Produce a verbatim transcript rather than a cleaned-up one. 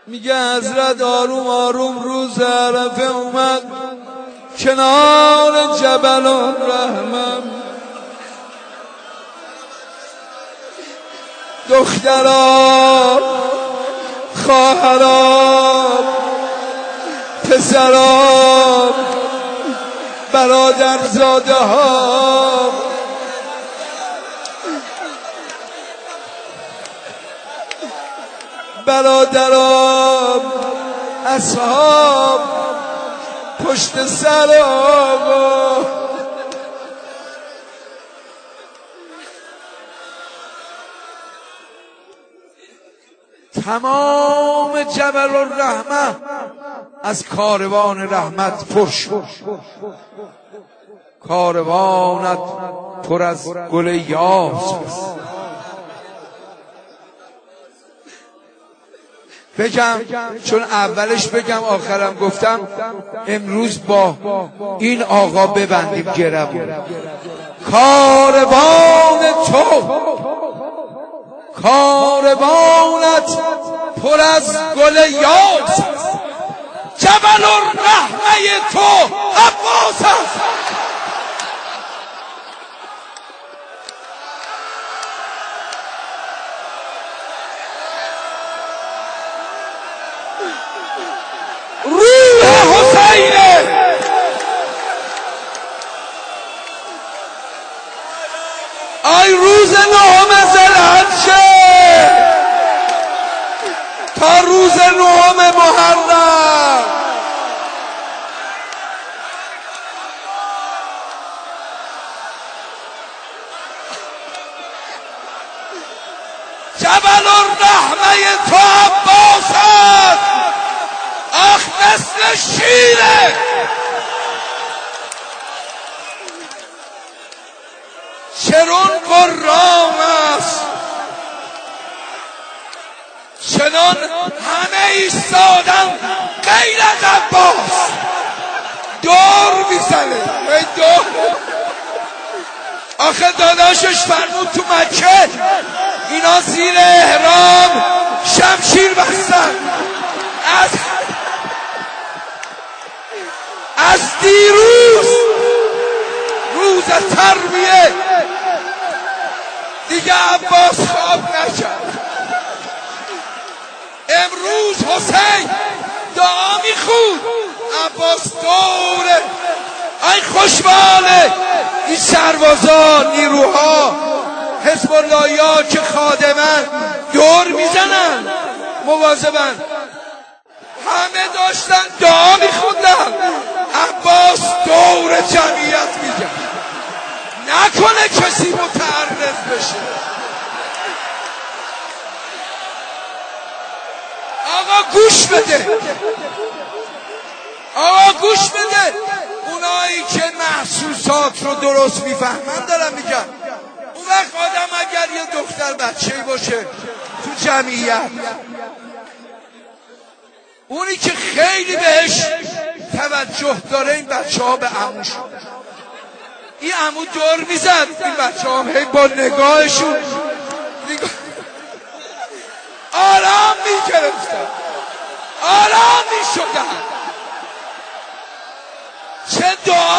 میگه حضرت آروم آروم روز عرفه اومد کنار جبل الرحمه. دختران، خواهران، پسران، برادرزاده ها، برادران، اصحاب پشت سر آقا. تمام جبل الرحمه از کاروان رحمت پر شد. کاروانت پر از گل یاس. بگم چون اولش بگم آخرم گفتم امروز با این آقا ببندیم گرمون. کاروان تو، کاروانت پر از گل یاس. جبل الرحمه تو عباس است. روح حسینه. آی روز نهم ذوالحجه تا روز نهم محرم جبل الرحمه تو عباس است. آخ مثل شیره. چرون قرام است، چنان همه ایستادن غیر از عباس. دور میزنه دور. آخه داداشش فرمود تو مکه اینا زیر احرام شمشیر بستن. از از دیروز روز تربیه دیگه عباس خواب نکرد. امروز حسین دعا میخوند عباس دوره. ای خوشباله این سربازان نیروها حزب اللهیا که خادمن دور میزنن مواظبن. همه داشتن دعا میخوندن. عباس دور جمعیت میگه نکنه کسی متعرض بشه. آقا گوش بده، آقا گوش بده. اونایی که محسوسات رو درست میفهمن دارم میگم. اون وقت آدم اگر یه دختر بچه‌ای باشه تو جمعیت، اونی که خیلی بهش توجه داره این بچه ها به عموش، این عمو دور میزد این بچه ها هی با نگاهشون نگاه آرام میگرفتن، آرام میشدن. چه دعا